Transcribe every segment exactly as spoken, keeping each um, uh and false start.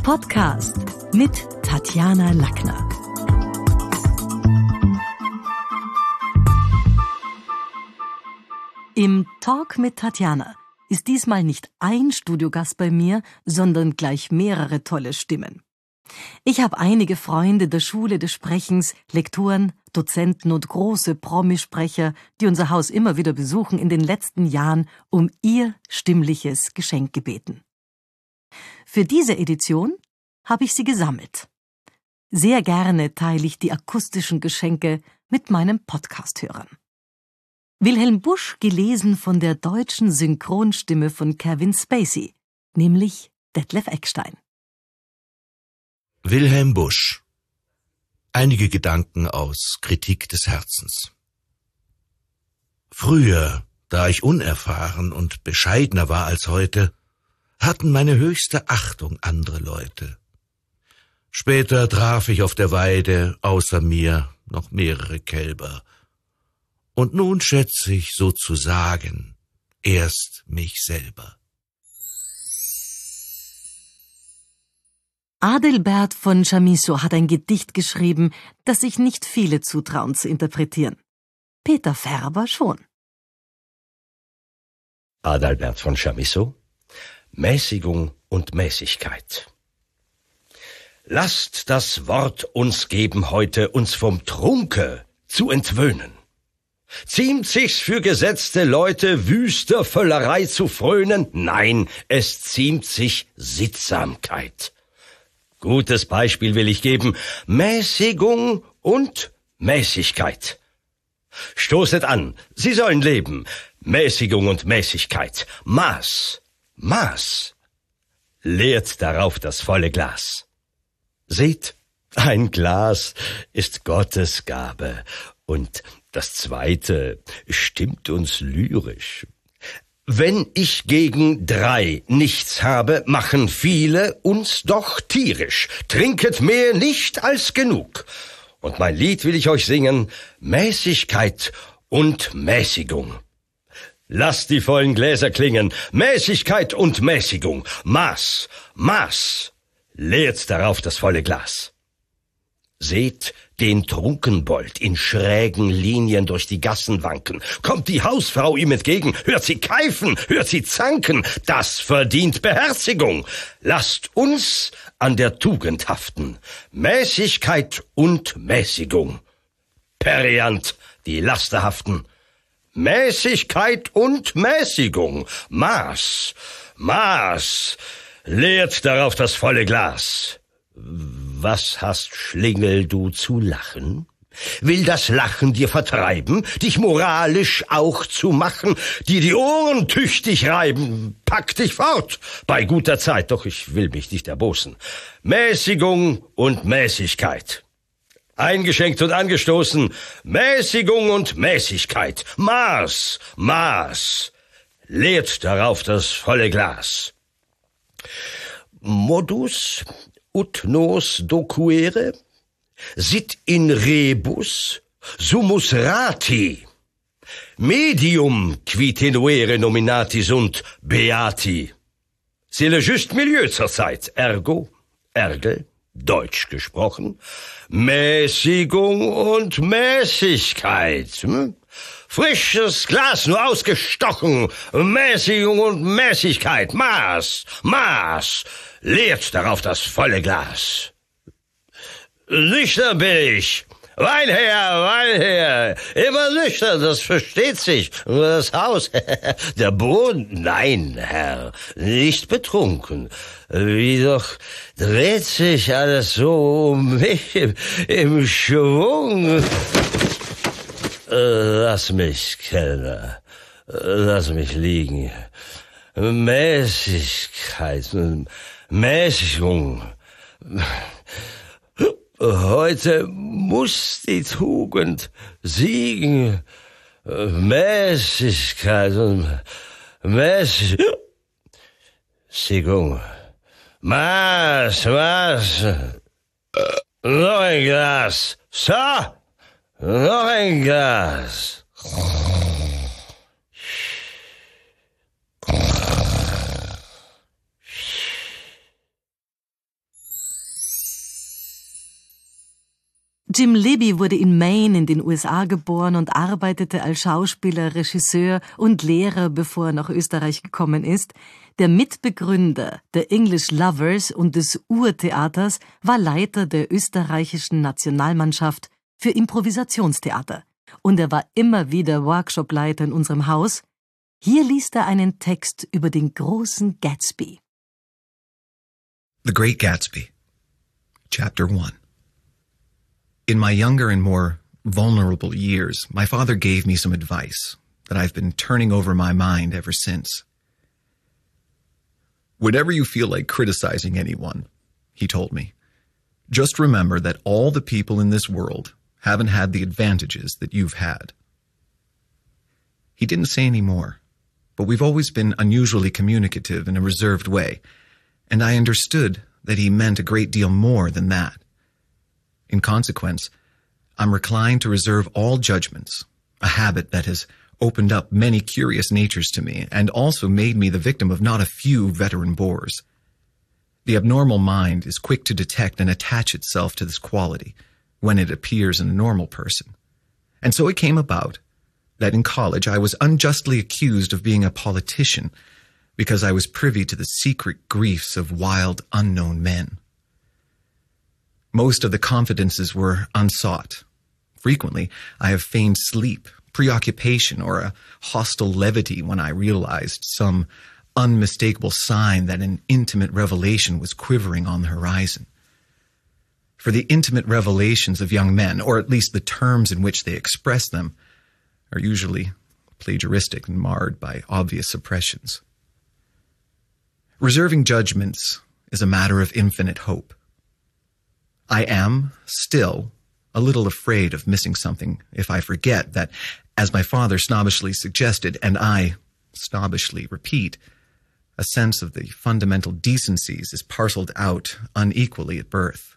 Podcast mit Tatjana Lackner. Im Talk mit Tatjana ist diesmal nicht ein Studiogast bei mir, sondern gleich mehrere tolle Stimmen. Ich habe einige Freunde der Schule des Sprechens, Lektoren, Dozenten und große Promisprecher, die unser Haus immer wieder besuchen, in den letzten Jahren um ihr stimmliches Geschenk gebeten. Für diese Edition habe ich sie gesammelt. Sehr gerne teile ich die akustischen Geschenke mit meinen Podcast-Hörern. Wilhelm Busch, gelesen von der deutschen Synchronstimme von Kevin Spacey, nämlich Detlef Eckstein. Wilhelm Busch. Einige Gedanken aus Kritik des Herzens. Früher, da ich unerfahren und bescheidener war als heute, hatten meine höchste Achtung andere Leute. Später traf ich auf der Weide außer mir noch mehrere Kälber. Und nun schätze ich sozusagen erst mich selber. Adelbert von Chamisso hat ein Gedicht geschrieben, das sich nicht viele zutrauen zu interpretieren. Peter Färber schon. Adalbert von Chamisso: Mäßigung und Mäßigkeit. Lasst das Wort uns geben heute, uns vom Trunke zu entwöhnen. Ziemt sich's für gesetzte Leute, wüster Völlerei zu frönen? Nein, es ziemt sich Sittsamkeit. Gutes Beispiel will ich geben: Mäßigung und Mäßigkeit. Stoßet an, Sie sollen leben. Mäßigung und Mäßigkeit. Maß, Maß. Leert darauf das volle Glas. Seht, ein Glas ist Gottes Gabe, und das Zweite stimmt uns lyrisch. Wenn ich gegen drei nichts habe, machen viele uns doch tierisch. Trinket mehr nicht als genug. Und mein Lied will ich euch singen: Mäßigkeit und Mäßigung. Lasst die vollen Gläser klingen: Mäßigkeit und Mäßigung. Maß, Maß. Leert darauf das volle Glas. Seht den Trunkenbold in schrägen Linien durch die Gassen wanken. Kommt die Hausfrau ihm entgegen, hört sie keifen, hört sie zanken. Das verdient Beherzigung. Lasst uns an der Tugend haften. Mäßigkeit und Mäßigung. Periant die Laster haften. Mäßigkeit und Mäßigung. Maß, Maß. Leert darauf das volle Glas. Was hast, Schlingel, du zu lachen? Will das Lachen dir vertreiben, dich moralisch auch zu machen, dir die Ohren tüchtig reiben? Pack dich fort bei guter Zeit, doch ich will mich nicht erbosen. Mäßigung und Mäßigkeit. Eingeschenkt und angestoßen: Mäßigung und Mäßigkeit. Maß, Maß. Leert darauf das volle Glas. Modus ut nos docuere, sit in rebus sumus rati, medium qui tenuere nominati sunt beati. C'est le juste milieu zur Zeit, ergo, erge, Deutsch gesprochen, Mäßigung und Mäßigkeit. Hm? Frisches Glas nur ausgestochen, Mäßigung und Mäßigkeit, Maß, Maß. Leert darauf das volle Glas. Nüchtern bin ich. Wein her, Wein her. Immer nüchtern, das versteht sich. Nur das Haus, der Boden, nein, Herr, nicht betrunken. Wie doch dreht sich alles so um mich im, im Schwung. Lass mich, Kellner, lass mich liegen. Mäßigkeit, Mäßigung. Heute muss die Tugend siegen. Mäßigkeit und Mäßigung. Maß, Maß. Noch ein Glas. So, noch ein Glas. Jim Libby wurde in Maine in den U S A geboren und arbeitete als Schauspieler, Regisseur und Lehrer, bevor er nach Österreich gekommen ist. Der Mitbegründer der English Lovers und des Urtheaters war Leiter der österreichischen Nationalmannschaft für Improvisationstheater. Und er war immer wieder Workshopleiter in unserem Haus. Hier liest er einen Text über den großen Gatsby. The Great Gatsby, Chapter one. In my younger and more vulnerable years, my father gave me some advice that I've been turning over my mind ever since. Whenever you feel like criticizing anyone, he told me, just remember that all the people in this world haven't had the advantages that you've had. He didn't say any more, but we've always been unusually communicative in a reserved way, and I understood that he meant a great deal more than that. In consequence, I'm reclined to reserve all judgments, a habit that has opened up many curious natures to me and also made me the victim of not a few veteran bores. The abnormal mind is quick to detect and attach itself to this quality when it appears in a normal person. And so it came about that in college I was unjustly accused of being a politician because I was privy to the secret griefs of wild, unknown men. Most of the confidences were unsought. Frequently, I have feigned sleep, preoccupation, or a hostile levity when I realized some unmistakable sign that an intimate revelation was quivering on the horizon. For the intimate revelations of young men, or at least the terms in which they express them, are usually plagiaristic and marred by obvious suppressions. Reserving judgments is a matter of infinite hope. I am, still, a little afraid of missing something if I forget that, as my father snobbishly suggested, and I snobbishly repeat, a sense of the fundamental decencies is parceled out unequally at birth.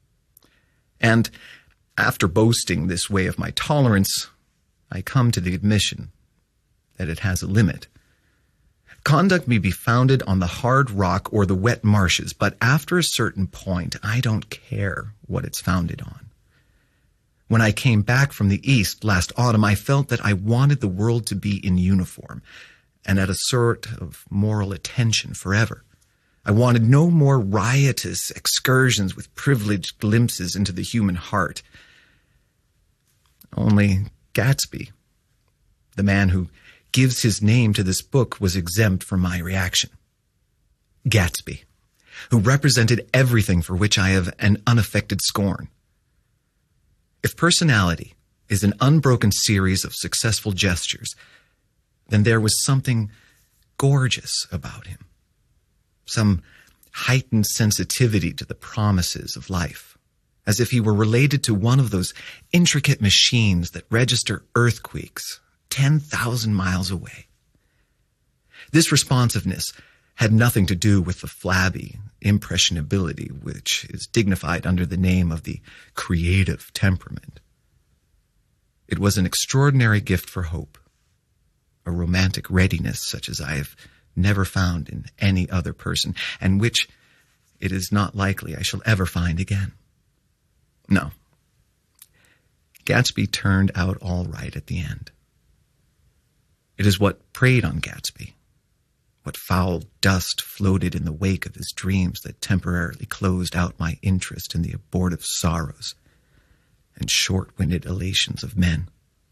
And, after boasting this way of my tolerance, I come to the admission that it has a limit. Conduct may be founded on the hard rock or the wet marshes, but after a certain point, I don't care what it's founded on. When I came back from the East last autumn, I felt that I wanted the world to be in uniform and at a sort of moral attention forever. I wanted no more riotous excursions with privileged glimpses into the human heart. Only Gatsby, the man who gives his name to this book, was exempt from my reaction. Gatsby, who represented everything for which I have an unaffected scorn. If personality is an unbroken series of successful gestures, then there was something gorgeous about him, some heightened sensitivity to the promises of life, as if he were related to one of those intricate machines that register earthquakes ten thousand miles away. This responsiveness had nothing to do with the flabby impressionability which is dignified under the name of the creative temperament. It was an extraordinary gift for hope, a romantic readiness such as I have never found in any other person, and which it is not likely I shall ever find again. No. Gatsby turned out all right at the end. It is what preyed on Gatsby, what foul dust floated in the wake of his dreams that temporarily closed out my interest in the abortive sorrows and short-winded elations of men.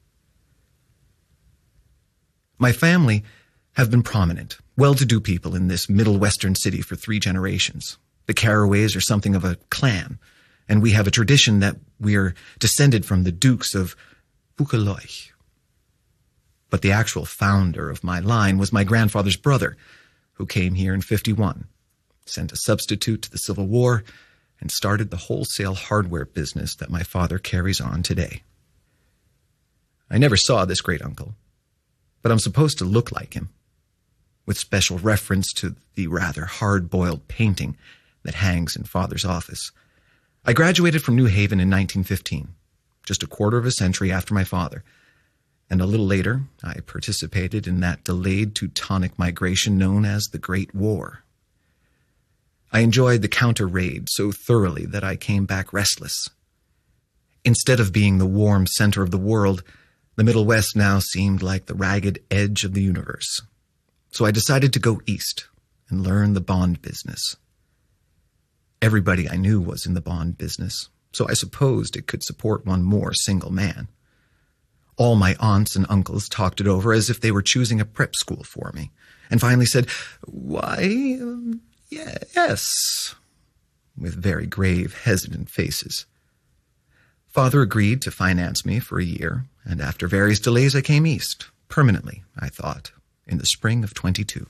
My family have been prominent, well-to-do people in this middle western city for three generations. The Carraways are something of a clan, and we have a tradition that we are descended from the Dukes of Buccleuch. But the actual founder of my line was my grandfather's brother, who came here in fifty-one, sent a substitute to the Civil War, and started the wholesale hardware business that my father carries on today. I never saw this great-uncle, but I'm supposed to look like him, with special reference to the rather hard-boiled painting that hangs in Father's office. I graduated from New Haven in nineteen fifteen, just a quarter of a century after my father, and a little later I participated in that delayed Teutonic migration known as the Great War. I enjoyed the counter-raid so thoroughly that I came back restless. Instead of being the warm center of the world, the Middle West now seemed like the ragged edge of the universe. So I decided to go east and learn the bond business. Everybody I knew was in the bond business, so I supposed it could support one more single man. All my aunts and uncles talked it over as if they were choosing a prep school for me, and finally said, "Why, um, yes," with very grave, hesitant faces. Father agreed to finance me for a year, and after various delays I came east, permanently, I thought, in the spring of twenty-two.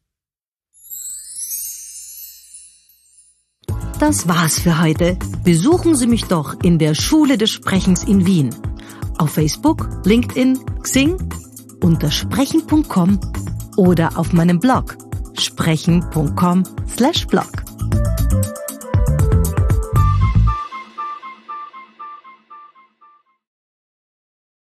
Das war's für heute. Besuchen Sie mich doch in der Schule des Sprechens in Wien. Auf Facebook, LinkedIn, Xing, unter sprechen punkt com oder auf meinem Blog sprechen punkt com slash blog.